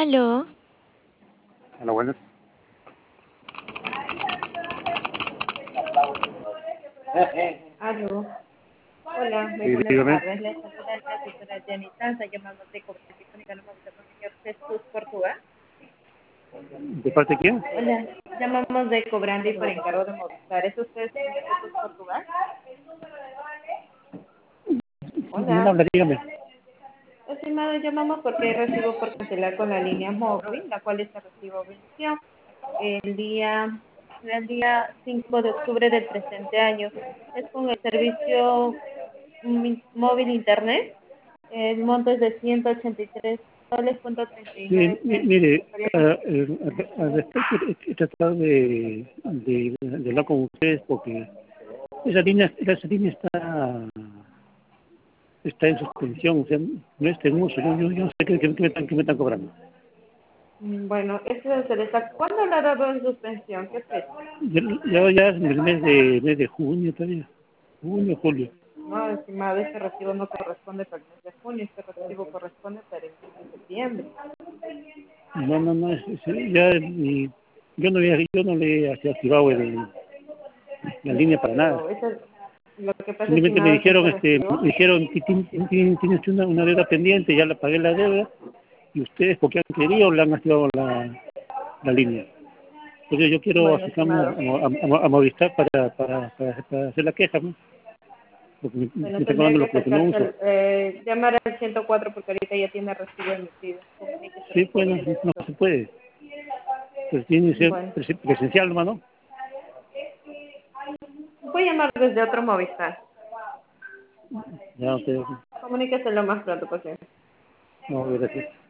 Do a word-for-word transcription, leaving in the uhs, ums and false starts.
Aló. Hola, buenas. Aló. Hola, muy Sí, buenas dígame. tardes. Les saluda la asesora Jenny Tanza, llamando de Cobra Telefónica Número con el señor Jesús Portugal. ¿De parte de quién? Hola, llamamos de Cobrandi por encargo de Movistar. ¿Es usted el señor Jesús Portugal? ¿Quién Hola. habla? Dígame. Estimado, llamamos porque recibo por cancelar con la línea móvil, la cual esta recibo venció el día, el día cinco de octubre del presente año. Es con el servicio mm, móvil internet. El monto es de ciento ochenta y tres soles punto treinta y Sí, nueve mi- centavos. mire, Estaría a- bien. eh, a- al respecto he he tratado de, de, de hablar con ustedes porque esa línea, esa línea está, está en suspensión, o sea, no está en uso. Yo, yo, yo no sé qué, qué- qué me están, qué me están cobrando. Mm, Bueno, eso se le está. ¿Cuándo le ha dado en suspensión? ¿Qué fecha? Ya, ya, ya es en el mes de, mes de junio todavía. Junio, julio. No, estimado, este recibo no corresponde para el mes de junio, este recibo corresponde para el mes de septiembre. No, no, no, es- es- ya ni- yo no, había- yo no le he activado el, la línea para nada. Pero eso, lo que pasa, Simplemente me estimado, es que dijeron, este este, recibo, me dijeron que tien- tien- tienes una, una deuda pendiente, ya la pagué la deuda, y ustedes porque han querido le han activado la, la línea. Entonces yo quiero bueno, acercarme a, estimado, a, a- a Movistar para, para, para, para hacer la queja, ¿no? Porque me, me bueno, están tendría cobrando que lo, lo que no acercarse, uso. al, eh, llamar al ciento cuatro porque ahorita ya tiene recibo emitido. Comuníquese, Sí, por pues favor, no, que le no asesoro. se puede. Pues tiene que ser Bueno, presen- presencial, hermano. voy a llamar desde otro Movistar. Ya, ustedes, Comuníquese lo más pronto posible. no, gracias.